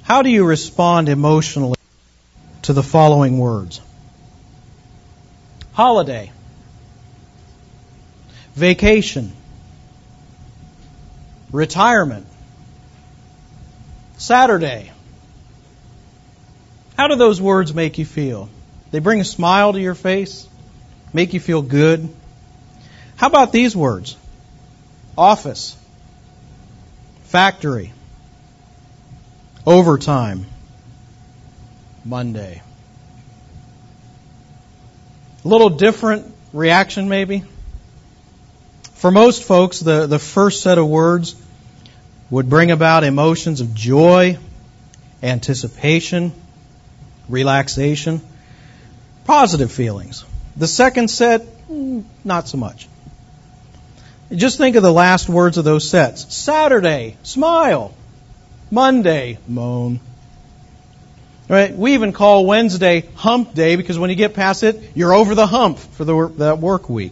How do you respond emotionally to the following words? Holiday, vacation, retirement, Saturday. How do those words make you feel? They bring a smile to your face, make you feel good. How about these words? Office, factory, overtime, Monday. A little different reaction maybe. For most folks, the first set of words would bring about emotions of joy, anticipation, relaxation, positive feelings. The second set, not so much. Just think of the last words of those sets. Saturday, smile. Monday, moan. Right? We even call Wednesday hump day because when you get past it, you're over the hump for that work week.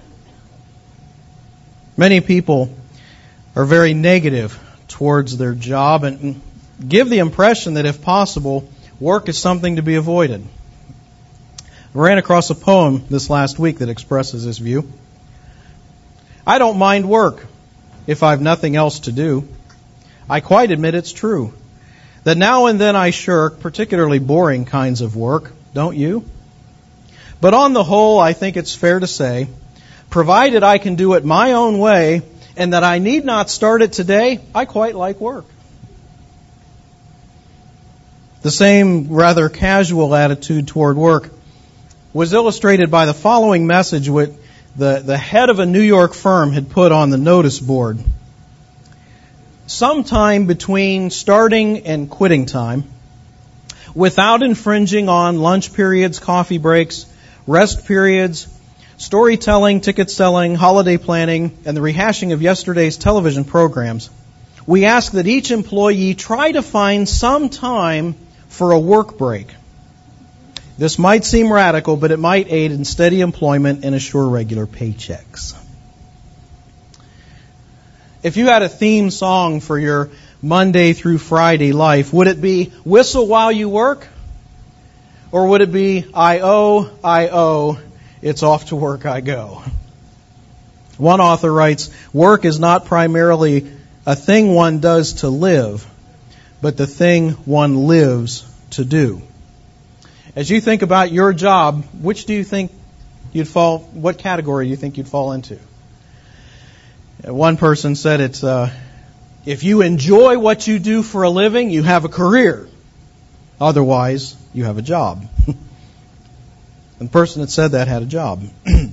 Many people are very negative towards their job and give the impression that if possible, work is something to be avoided. I ran across a poem this last week that expresses this view. I don't mind work if I've nothing else to do. I quite admit it's true that now and then I shirk particularly boring kinds of work, don't you? But on the whole, I think it's fair to say, provided I can do it my own way and that I need not start it today, I quite like work. The same rather casual attitude toward work was illustrated by the following message which the head of a New York firm had put on the notice board. Sometime between starting and quitting time, without infringing on lunch periods, coffee breaks, rest periods, storytelling, ticket selling, holiday planning, and the rehashing of yesterday's television programs, we ask that each employee try to find some time for a work break. This might seem radical, but it might aid in steady employment and assure regular paychecks. If you had a theme song for your Monday through Friday life, would it be Whistle While You Work? Or would it be I owe, it's off to work I go? One author writes, work is not primarily a thing one does to live, but the thing one lives to do. As you think about your job, what category do you think you'd fall into? One person said it's, if you enjoy what you do for a living, you have a career. Otherwise, you have a job. And the person that said that had a job.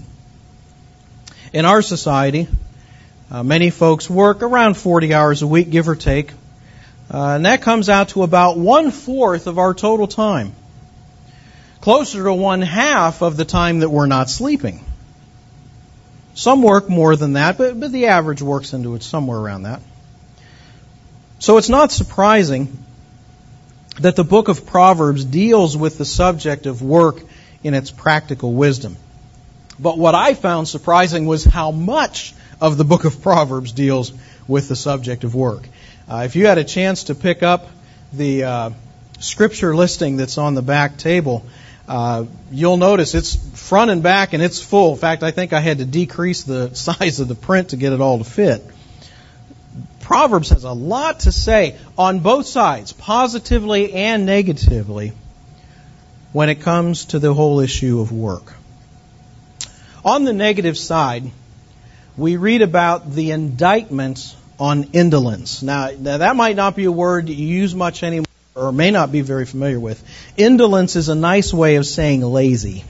In our society, many folks work around 40 hours a week, give or take. And that comes out to about 1/4 of our total time. Closer to 1/2 of the time that we're not sleeping. Some work more than that, but the average works into it somewhere around that. So it's not surprising that the book of Proverbs deals with the subject of work in its practical wisdom. But what I found surprising was how much of the book of Proverbs deals with the subject of work. If you had a chance to pick up the scripture listing that's on the back table, you'll notice it's front and back and it's full. In fact, I think I had to decrease the size of the print to get it all to fit. Proverbs has a lot to say on both sides, positively and negatively, when it comes to the whole issue of work. On the negative side, we read about the indictment on indolence. Now, that might not be a word you use much anymore or may not be very familiar with. Indolence is a nice way of saying lazy.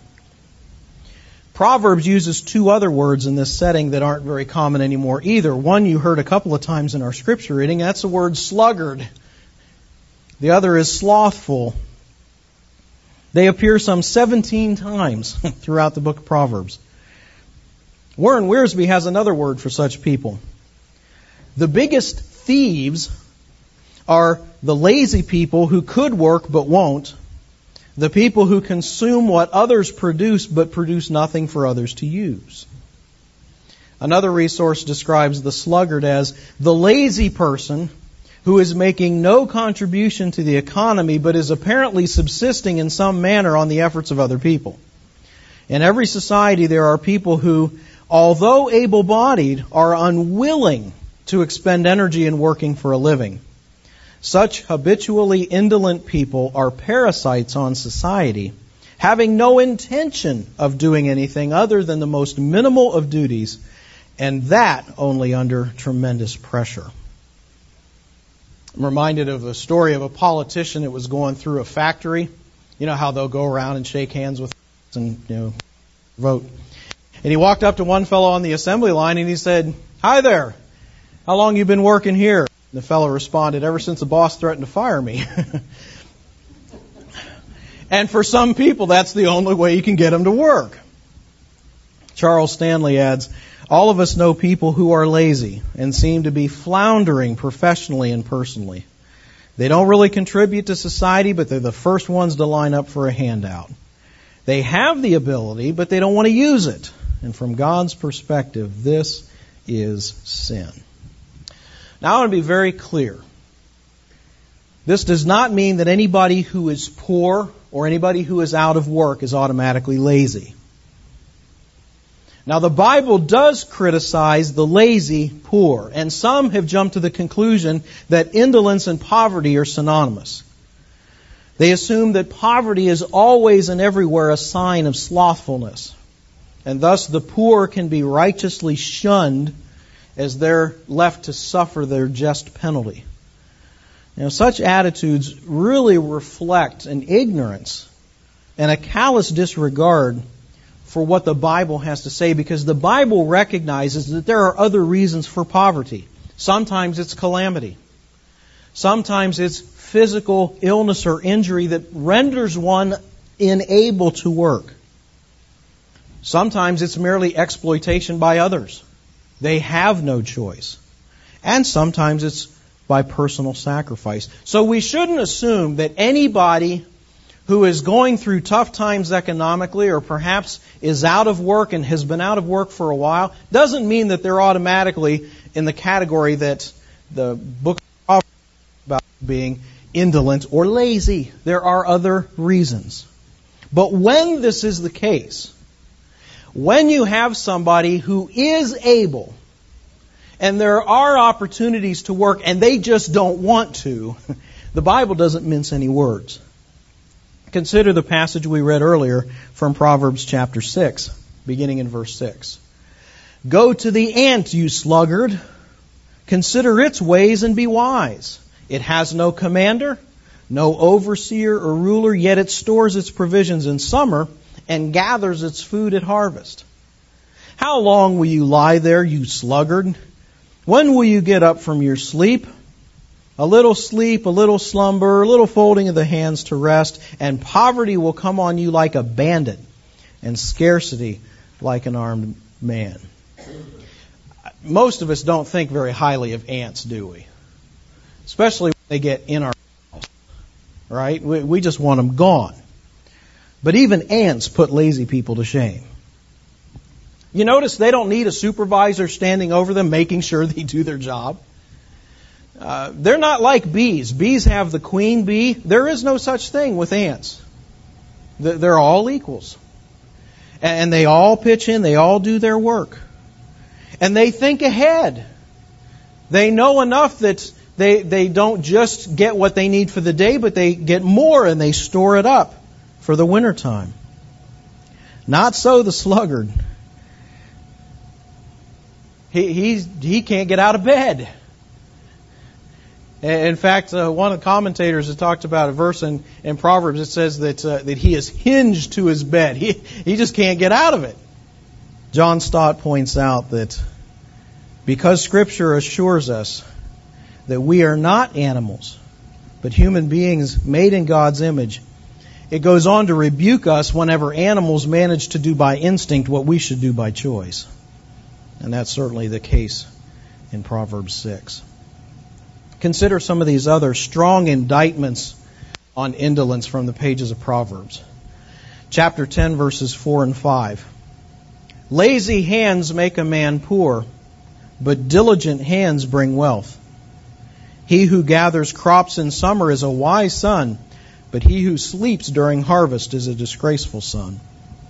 Proverbs uses 2 other words in this setting that aren't very common anymore either. One you heard a couple of times in our scripture reading, that's the word sluggard. The other is slothful. They appear some 17 times throughout the book of Proverbs. Warren Wiersbe has another word for such people. The biggest thieves are the lazy people who could work but won't, the people who consume what others produce but produce nothing for others to use. Another resource describes the sluggard as the lazy person who is making no contribution to the economy but is apparently subsisting in some manner on the efforts of other people. In every society there are people who, although able-bodied, are unwilling to expend energy in working for a living. Such habitually indolent people are parasites on society, having no intention of doing anything other than the most minimal of duties, and that only under tremendous pressure. I'm reminded of a story of a politician that was going through a factory. You know how they'll go around and shake hands with and vote. And he walked up to one fellow on the assembly line and he said, "Hi there, how long you been working here?" And the fellow responded, "Ever since the boss threatened to fire me." And for some people, that's the only way you can get them to work. Charles Stanley adds, "All of us know people who are lazy and seem to be floundering professionally and personally. They don't really contribute to society, but they're the first ones to line up for a handout. They have the ability, but they don't want to use it. And from God's perspective, this is sin." Now I want to be very clear. This does not mean that anybody who is poor or anybody who is out of work is automatically lazy. Now, the Bible does criticize the lazy poor, and some have jumped to the conclusion that indolence and poverty are synonymous. They assume that poverty is always and everywhere a sign of slothfulness, and thus the poor can be righteously shunned as they're left to suffer their just penalty. Such attitudes really reflect an ignorance and a callous disregard for what the Bible has to say, because the Bible recognizes that there are other reasons for poverty. Sometimes it's calamity. Sometimes it's physical illness or injury that renders one unable to work. Sometimes it's merely exploitation by others. They have no choice. And sometimes it's by personal sacrifice. So we shouldn't assume that anybody who is going through tough times economically or perhaps is out of work and has been out of work for a while doesn't mean that they're automatically in the category that the book of Proverbs is about being indolent or lazy. There are other reasons. But when this is the case, when you have somebody who is able and there are opportunities to work and they just don't want to, the Bible doesn't mince any words. Consider the passage we read earlier from Proverbs chapter 6, beginning in verse 6. "Go to the ant, you sluggard. Consider its ways and be wise. It has no commander, no overseer or ruler, yet it stores its provisions in summer and gathers its food at harvest. How long will you lie there, you sluggard? When will you get up from your sleep? A little sleep, a little slumber, a little folding of the hands to rest, and poverty will come on you like a bandit, and scarcity like an armed man." Most of us don't think very highly of ants, do we? Especially when they get in our house, right? We just want them gone. But even ants put lazy people to shame. You notice they don't need a supervisor standing over them making sure they do their job. They're not like bees. Bees have the queen bee. There is no such thing with ants. They're all equals. And they all pitch in. They all do their work. And they think ahead. They know enough that they don't just get what they need for the day, but they get more and they store it up for the wintertime. Not so the sluggard. He can't get out of bed. In fact, one of the commentators has talked about a verse in Proverbs that says that he is hinged to his bed. He just can't get out of it. John Stott points out that because Scripture assures us that we are not animals, but human beings made in God's image, it goes on to rebuke us whenever animals manage to do by instinct what we should do by choice. And that's certainly the case in Proverbs 6. Consider some of these other strong indictments on indolence from the pages of Proverbs. Chapter 10, verses 4 and 5. "Lazy hands make a man poor, but diligent hands bring wealth. He who gathers crops in summer is a wise son, but he who sleeps during harvest is a disgraceful son.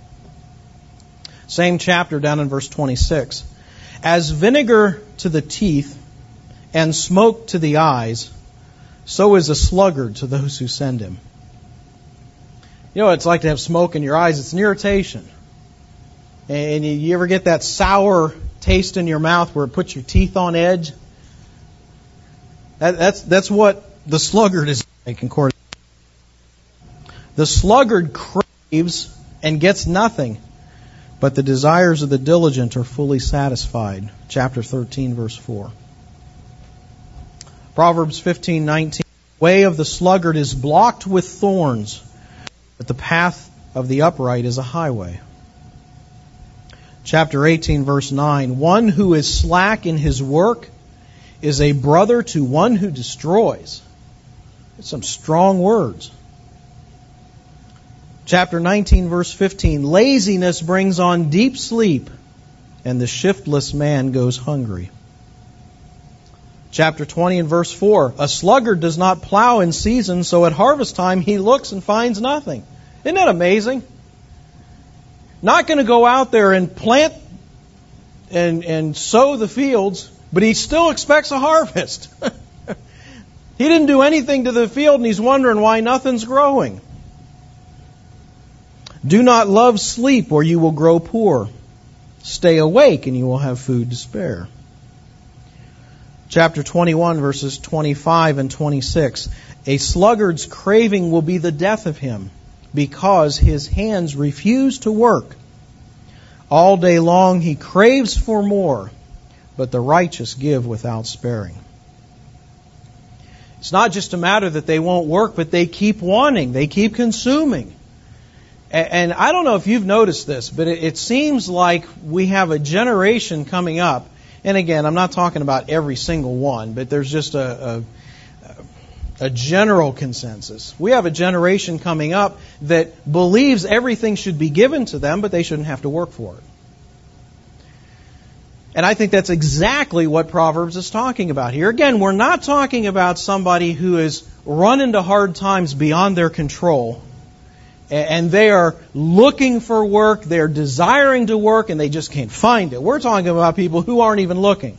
Same chapter down in verse 26. As vinegar to the teeth and smoke to the eyes, so is a sluggard to those who send him. You know what it's like to have smoke in your eyes? It's an irritation. And you ever get that sour taste in your mouth where it puts your teeth on edge? That's what the sluggard is like. The sluggard craves and gets nothing, but the desires of the diligent are fully satisfied. Chapter 13, verse 4. Proverbs 15:19. The way of the sluggard is blocked with thorns, but the path of the upright is a highway. Chapter 18, verse 9. One who is slack in his work is a brother to one who destroys. It's some strong words. Chapter 19, verse 15. Laziness brings on deep sleep, and the shiftless man goes hungry. Chapter 20 and verse 4. A sluggard does not plow in season, so at harvest time he looks and finds nothing. Isn't that amazing? Not going to go out there and plant and sow the fields, but he still expects a harvest. He didn't do anything to the field, and he's wondering why nothing's growing. Do not love sleep, or you will grow poor. Stay awake, and you will have food to spare. Chapter 21, verses 25 and 26. A sluggard's craving will be the death of him, because his hands refuse to work. All day long he craves for more, but the righteous give without sparing. It's not just a matter that they won't work, but they keep wanting, they keep consuming. And I don't know if you've noticed this, but it seems like we have a generation coming up. And again, I'm not talking about every single one, but there's just a general consensus. We have a generation coming up that believes everything should be given to them, but they shouldn't have to work for it. And I think that's exactly what Proverbs is talking about here. Again, we're not talking about somebody who has run into hard times beyond their control, and they are looking for work, they're desiring to work, and they just can't find it. We're talking about people who aren't even looking.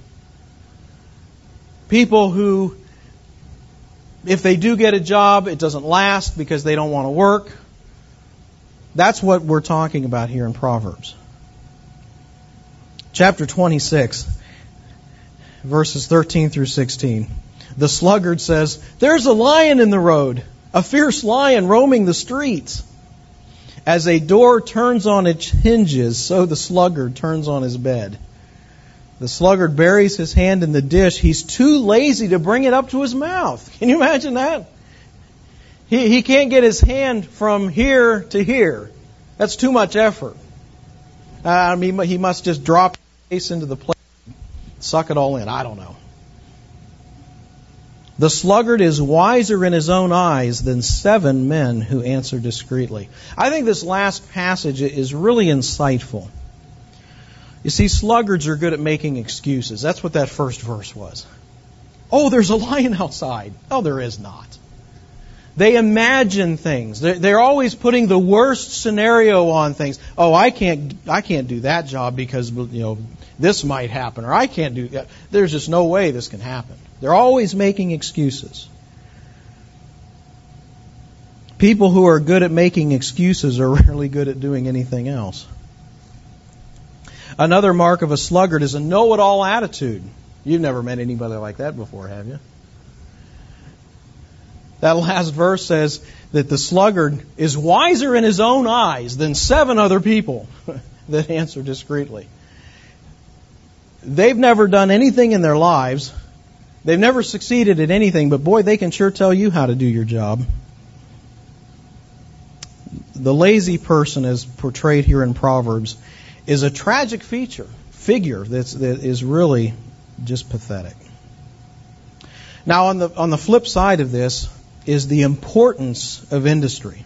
People who, if they do get a job, it doesn't last because they don't want to work. That's what we're talking about here in Proverbs. Chapter 26, verses 13 through 16. The sluggard says, "There's a lion in the road, a fierce lion roaming the streets. As a door turns on its hinges, so the sluggard turns on his bed. The sluggard buries his hand in the dish. He's too lazy to bring it up to his mouth." Can you imagine that? He can't get his hand from here to here. That's too much effort. He must just drop his face into the plate, suck it all in. I don't know. The sluggard is wiser in his own eyes than 7 men who answer discreetly. I think this last passage is really insightful. You see, sluggards are good at making excuses. That's what that first verse was. Oh, there's a lion outside. Oh, there is not. They imagine things. They're always putting the worst scenario on things. Oh, I can't do that job because, this might happen, or I can't do that. There's just no way this can happen. They're always making excuses. People who are good at making excuses are rarely good at doing anything else. Another mark of a sluggard is a know-it-all attitude. You've never met anybody like that before, have you? That last verse says that the sluggard is wiser in his own eyes than 7 other people that answer discreetly. They've never done anything in their lives. They've never succeeded at anything, but boy, they can sure tell you how to do your job. The lazy person, as portrayed here in Proverbs, is a tragic figure that is really just pathetic. Now, on the flip side of this is the importance of industry.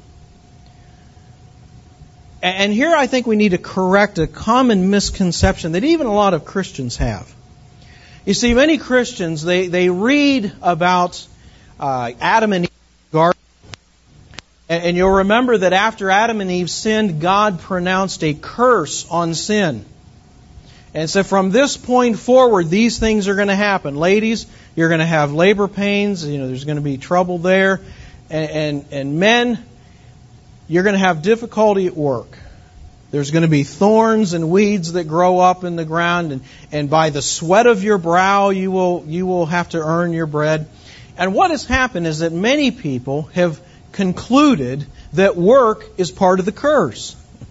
And here I think we need to correct a common misconception that even a lot of Christians have. You see, many Christians, they read about Adam and Eve in the garden, and you'll remember that after Adam and Eve sinned, God pronounced a curse on sin. And so from this point forward, these things are going to happen. Ladies, you're going to have labor pains. There's going to be trouble there. And men, you're going to have difficulty at work. There's going to be thorns and weeds that grow up in the ground. And by the sweat of your brow, you will have to earn your bread. And what has happened is that many people have concluded that work is part of the curse.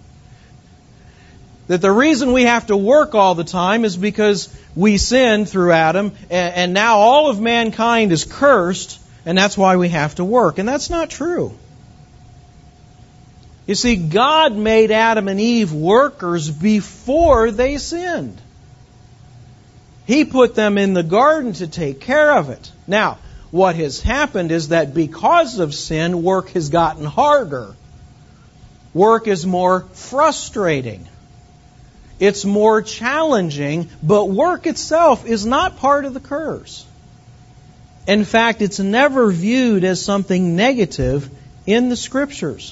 That the reason we have to work all the time is because we sinned through Adam, and now all of mankind is cursed, and that's why we have to work. And that's not true. You see, God made Adam and Eve workers before they sinned. He put them in the garden to take care of it. Now, what has happened is that because of sin, work has gotten harder. Work is more frustrating. It's more challenging, but work itself is not part of the curse. In fact, it's never viewed as something negative in the Scriptures.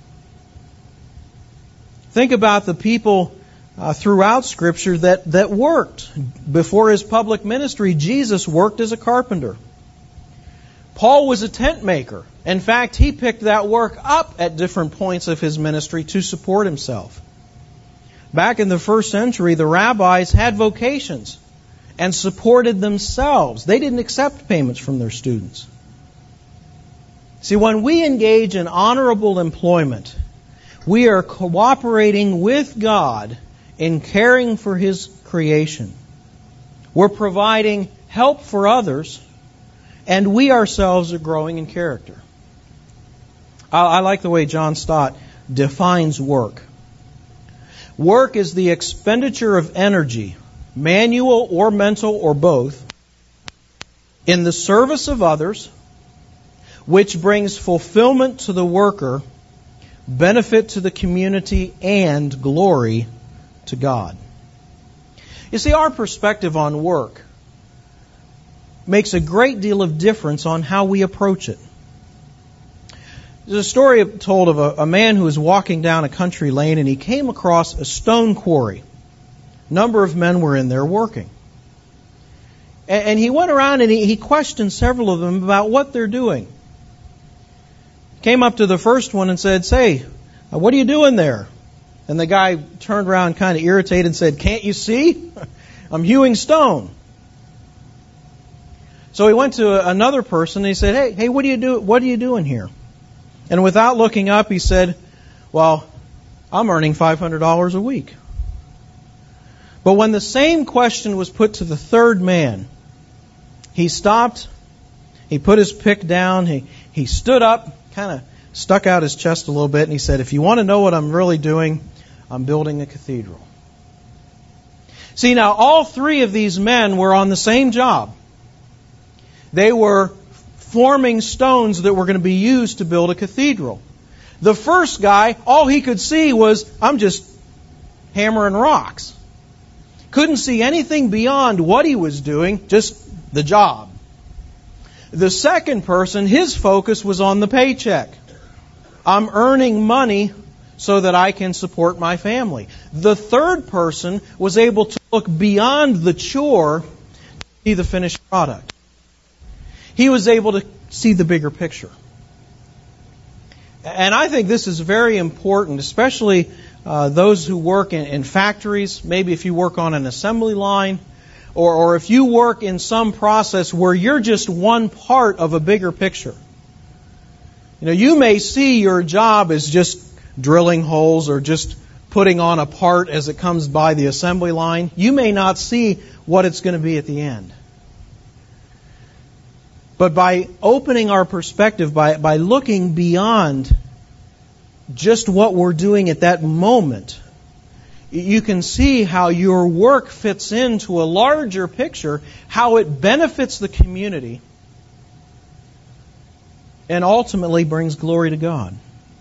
Think about the people throughout Scripture that worked. Before His public ministry, Jesus worked as a carpenter. Paul was a tent maker. In fact, he picked that work up at different points of his ministry to support himself. Back in the first century, the rabbis had vocations and supported themselves. They didn't accept payments from their students. See, when we engage in honorable employment, we are cooperating with God in caring for His creation. We're providing help for others, and we ourselves are growing in character. I like the way John Stott defines work. Work is the expenditure of energy, manual or mental or both, in the service of others, which brings fulfillment to the worker, benefit to the community, and glory to God. You see, our perspective on work makes a great deal of difference on how we approach it. There's a story told of a man who was walking down a country lane and he came across a stone quarry. A number of men were in there working. And he went around and he questioned several of them about what they're doing. Came up to the first one and said, "Say, what are you doing there?" And the guy turned around kind of irritated and said, "Can't you see? I'm hewing stone." So he went to another person and he said, Hey, what are you doing here? And without looking up, he said, "Well, I'm earning $500 a week." But when the same question was put to the third man, he stopped, he put his pick down, he stood up, kind of stuck out his chest a little bit, and he said, "If you want to know what I'm really doing, I'm building a cathedral." See, now all three of these men were on the same job. They were forming stones that were going to be used to build a cathedral. The first guy, all he could see was, "I'm just hammering rocks." Couldn't see anything beyond what he was doing, just the job. The second person, his focus was on the paycheck. "I'm earning money so that I can support my family." The third person was able to look beyond the chore to see the finished product. He was able to see the bigger picture. And I think this is very important, especially those who work in factories, maybe if you work on an assembly line, or if you work in some process where you're just one part of a bigger picture. You may see your job as just drilling holes or just putting on a part as it comes by the assembly line. You may not see what it's going to be at the end. But by opening our perspective, by looking beyond just what we're doing at that moment, you can see how your work fits into a larger picture, how it benefits the community, and ultimately brings glory to God.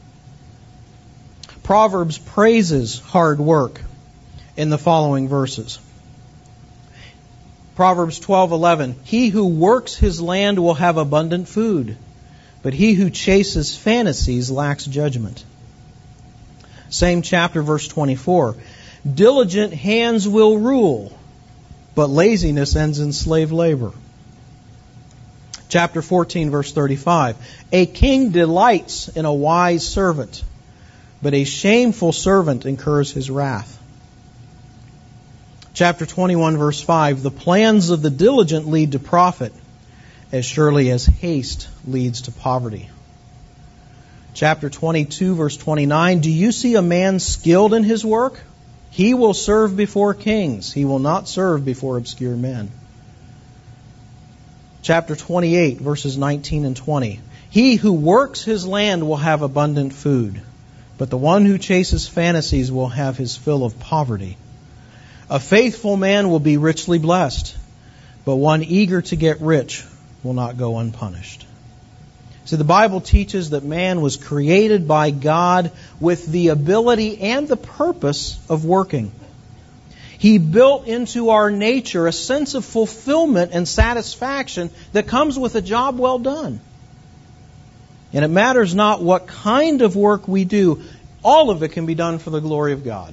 Proverbs praises hard work in the following verses. Proverbs 12:11, he who works his land will have abundant food, but he who chases fantasies lacks judgment. Same chapter, verse 24, diligent hands will rule, but laziness ends in slave labor. Chapter 14, verse 35, a king delights in a wise servant, but a shameful servant incurs his wrath. Chapter 21, verse 5, the plans of the diligent lead to profit, as surely as haste leads to poverty. Chapter 22, verse 29, do you see a man skilled in his work? He will serve before kings. He will not serve before obscure men. Chapter 28, verses 19 and 20, he who works his land will have abundant food, but the one who chases fantasies will have his fill of poverty. A faithful man will be richly blessed, but one eager to get rich will not go unpunished. See, the Bible teaches that man was created by God with the ability and the purpose of working. He built into our nature a sense of fulfillment and satisfaction that comes with a job well done. And it matters not what kind of work we do, all of it can be done for the glory of God.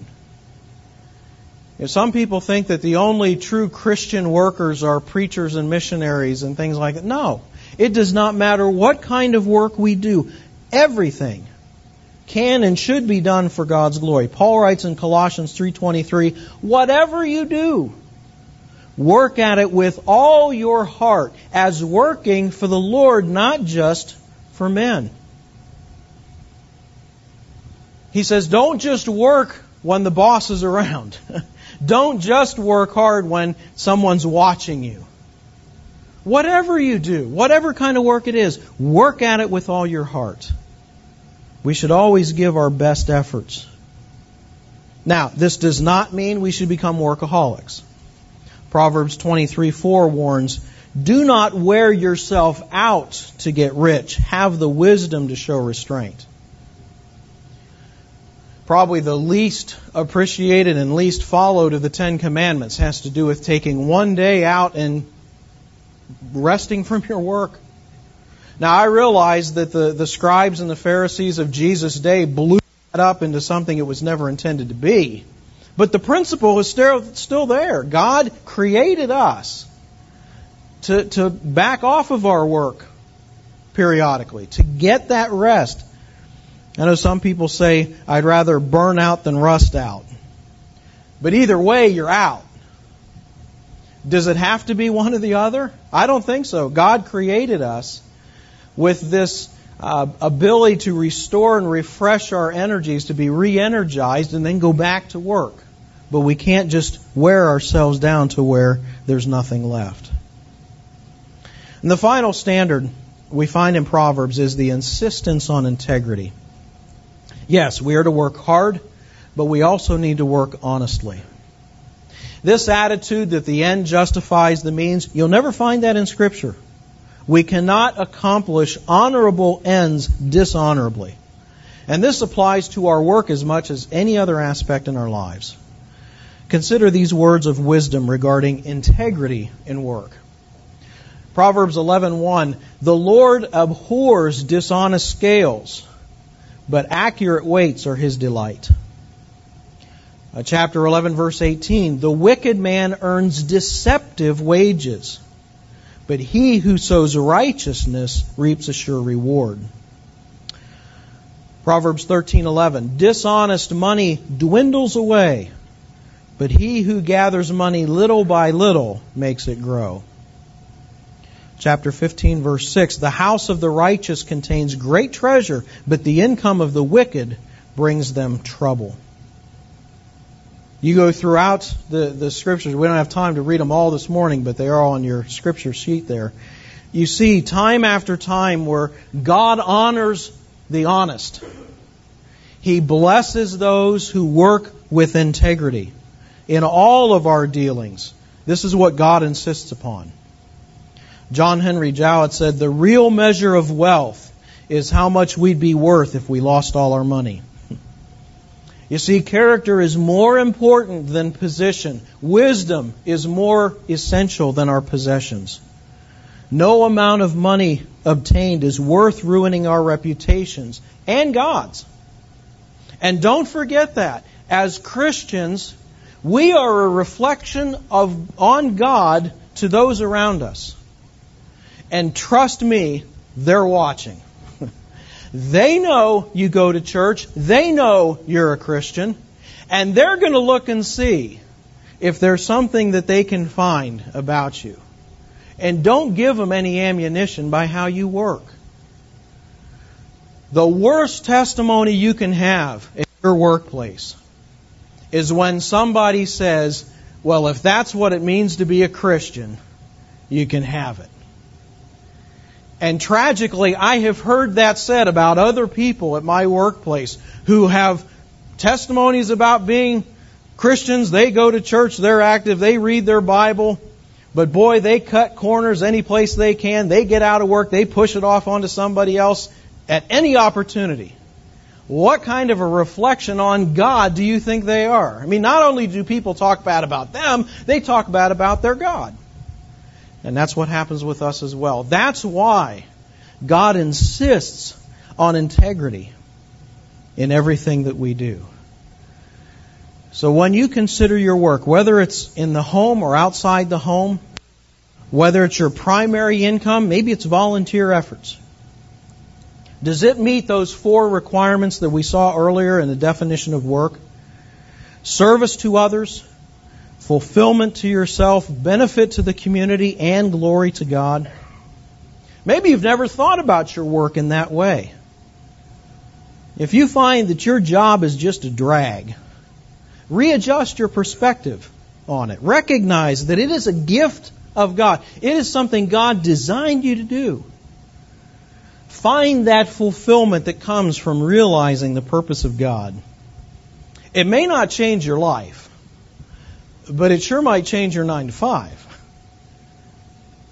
Some people think that the only true Christian workers are preachers and missionaries and things like that. No, it does not matter what kind of work we do. Everything can and should be done for God's glory. Paul writes in Colossians 3:23, whatever you do, work at it with all your heart, as working for the Lord, not just for men. He says, don't just work when the boss is around. Don't just work hard when someone's watching you. Whatever you do, whatever kind of work it is, work at it with all your heart. We should always give our best efforts. Now, this does not mean we should become workaholics. Proverbs 23:4 warns, do not wear yourself out to get rich. Have the wisdom to show restraint. Probably the least appreciated and least followed of the Ten Commandments has to do with taking one day out and resting from your work. Now, I realize that the scribes and the Pharisees of Jesus' day blew that up into something it was never intended to be. But the principle is still there. God created us to back off of our work periodically, to get that rest. I know some people say, I'd rather burn out than rust out. But either way, you're out. Does it have to be one or the other? I don't think so. God created us with this ability to restore and refresh our energies, to be re-energized and then go back to work. But we can't just wear ourselves down to where there's nothing left. And the final standard we find in Proverbs is the insistence on integrity. Yes, we are to work hard, but we also need to work honestly. This attitude that the end justifies the means, you'll never find that in Scripture. We cannot accomplish honorable ends dishonorably. And this applies to our work as much as any other aspect in our lives. Consider these words of wisdom regarding integrity in work. Proverbs 11:1, the Lord abhors dishonest scales, but accurate weights are His delight. Chapter 11, verse 18, the wicked man earns deceptive wages, but he who sows righteousness reaps a sure reward. Proverbs 13:11, dishonest money dwindles away, but he who gathers money little by little makes it grow. Chapter 15, verse 6, the house of the righteous contains great treasure, but the income of the wicked brings them trouble. You go throughout the Scriptures. We don't have time to read them all this morning, but they are all on your Scripture sheet there. You see time after time where God honors the honest. He blesses those who work with integrity. In all of our dealings, this is what God insists upon. John Henry Jowett said, the real measure of wealth is how much we'd be worth if we lost all our money. You see, character is more important than position. Wisdom is more essential than our possessions. No amount of money obtained is worth ruining our reputations and God's. And don't forget that. As Christians, we are a reflection on God to those around us. And trust me, they're watching. They know you go to church. They know you're a Christian. And they're going to look and see if there's something that they can find about you. And don't give them any ammunition by how you work. The worst testimony you can have in your workplace is when somebody says, well, if that's what it means to be a Christian, you can have it. And tragically, I have heard that said about other people at my workplace who have testimonies about being Christians. They go to church, they're active, they read their Bible. But boy, they cut corners any place they can. They get out of work, they push it off onto somebody else at any opportunity. What kind of a reflection on God do you think they are? I mean, not only do people talk bad about them, they talk bad about their God. And that's what happens with us as well. That's why God insists on integrity in everything that we do. So when you consider your work, whether it's in the home or outside the home, whether it's your primary income, maybe it's volunteer efforts, does it meet those 4 requirements that we saw earlier in the definition of work? Service to others, fulfillment to yourself, benefit to the community, and glory to God. Maybe you've never thought about your work in that way. If you find that your job is just a drag, readjust your perspective on it. Recognize that it is a gift of God. It is something God designed you to do. Find that fulfillment that comes from realizing the purpose of God. It may not change your life, but it sure might change your 9 to 5.